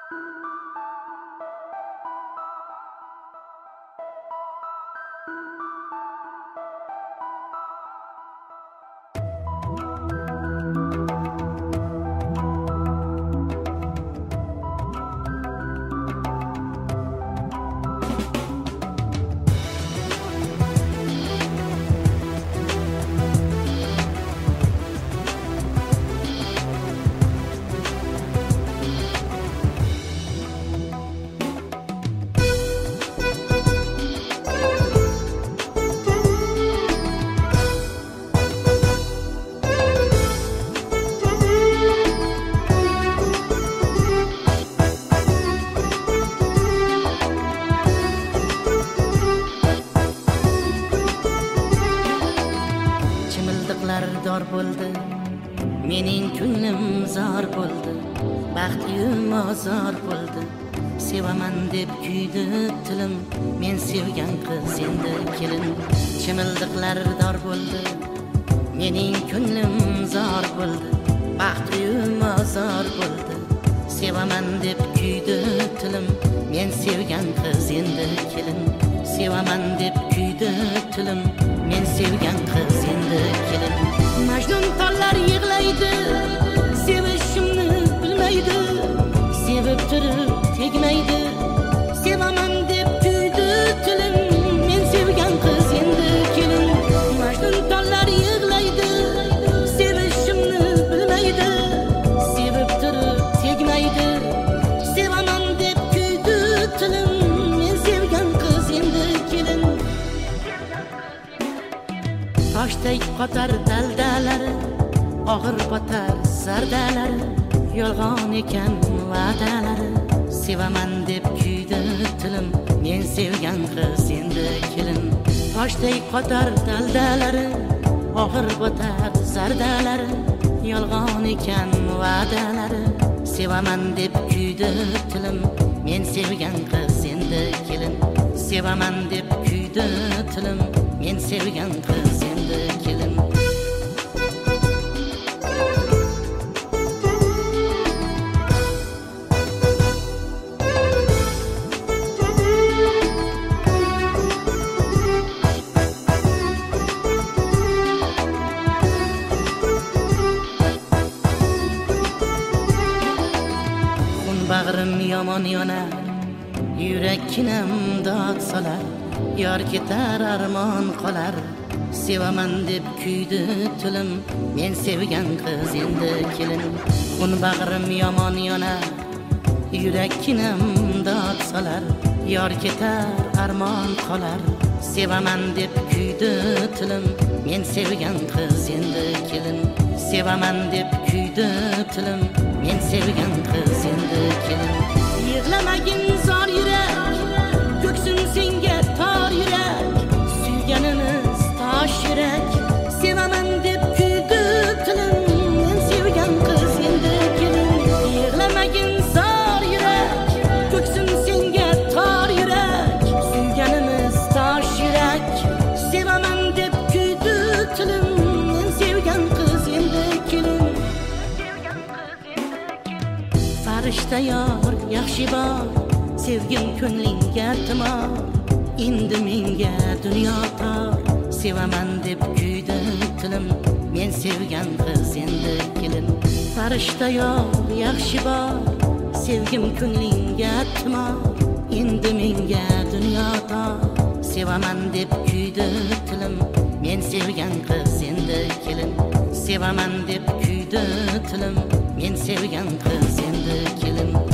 Dor bo'ldi, mening ko'nglim zor bo'ldi, baxtim ozor bo'ldi, sevaman deb kuydi tilim, men sevgan qiz endi kelin. Chimildiqlar dor bo'ldi, mening ko'nglim zor bo'ldi, baxtim ozor bo'ldi, sevaman deb kuydi tilim, men sevgan qiz endi kelin. Sevaman deb kuydi tilim, men sevgan qiz endi kelin. Majnun tollar yig'laydi, sevishimni bilmaydi, sevib turib tegmaydi, sevaman deb kuydi tilim, men sevgan qiz endi kelin. Majnun tollar yig'laydi, sevishimni bilmaydi, sevib turib tegmaydi, sevaman deb kuydi tilim, men sevgan qiz endi kelin. Toshday qotar daldalari, og'ir botar zardalari, yolg'on ekan va'dalari, sevaman deb kuydi tilim, men sevgan qiz endi kelin. Toshday qotar daldalari, og'ir botar zardalari, yolg'on ekan va'dalari, sevaman deb kuydi tilim, men sevgan qiz endi kelin. Sevaman deb kuydi tilim, men sevgan qiz endi kelin. Xun bag'rim yomon yonar, yurakkinam dod solar, yor ketar armon qolar, sevaman deb kuydi tilim, men sevgan qiz endi kelin. Xun bag'rim yomon yonar, yurakkinam dod solar, yor ketar armon qolar, sevaman deb kuydi tilim, men sevgan qiz endi kelin. Sevaman deb kuydi tilim, men sevgan qiz endi kelin. Yig'lamagin zor yurak, ko'ksin senga tor yurak, suyganimiz tosh yurak, sevaman deb kuydi tilim, men sevgan qiz endi kelin. Yig'lamagin zor yurak, ko'ksin senga tor yurak, suyganimiz tosh yurak, sevaman deb kuydi tilim, men sevgan qiz endi kelin. Farishta yor yaxshi bor, sevgim ko'nglingga timor, endi menga dunyo tor, sevaman deb kuydi tilim, men sevgan qiz endi kelin. Farishta yor yaxshi bor, sevgim ko'nglingga timor, endi menga dunyo tor, sevaman deb kuydi tilim, men sevgan qiz endi kelin. Sevaman deb kuydi tilim, men sevgan qiz endi kelin.